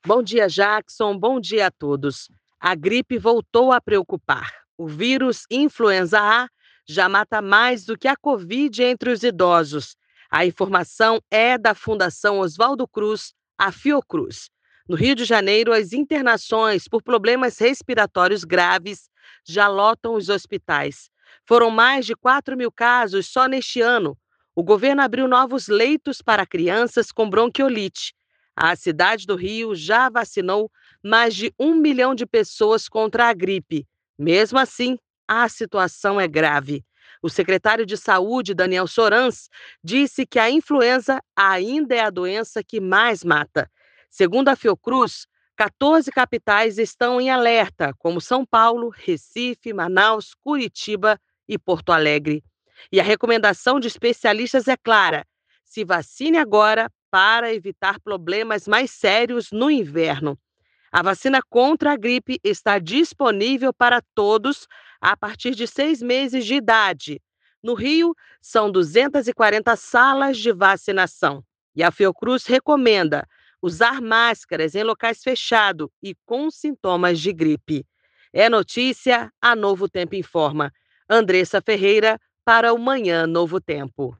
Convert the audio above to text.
Bom dia, Jackson. Bom dia a todos. A gripe voltou a preocupar. O vírus influenza A já mata mais do que a Covid entre os idosos. A informação é da Fundação Oswaldo Cruz, a Fiocruz. No Rio de Janeiro, as internações por problemas respiratórios graves já lotam os hospitais. Foram mais de 4.000 casos só neste ano. O governo abriu novos leitos para crianças com bronquiolite. A cidade do Rio já vacinou mais de 1 milhão de pessoas contra a gripe. Mesmo assim, a situação é grave. O secretário de Saúde, Daniel Sorans, disse que a influenza ainda é a doença que mais mata. Segundo a Fiocruz, 14 capitais estão em alerta, como São Paulo, Recife, Manaus, Curitiba e Porto Alegre. E a recomendação de especialistas é clara: se vacine agora para evitar problemas mais sérios no inverno. A vacina contra a gripe está disponível para todos a partir de 6 meses de idade. No Rio, são 240 salas de vacinação. E a Fiocruz recomenda usar máscaras em locais fechados e com sintomas de gripe. É notícia, a Novo Tempo informa. Andressa Ferreira, para o Manhã Novo Tempo.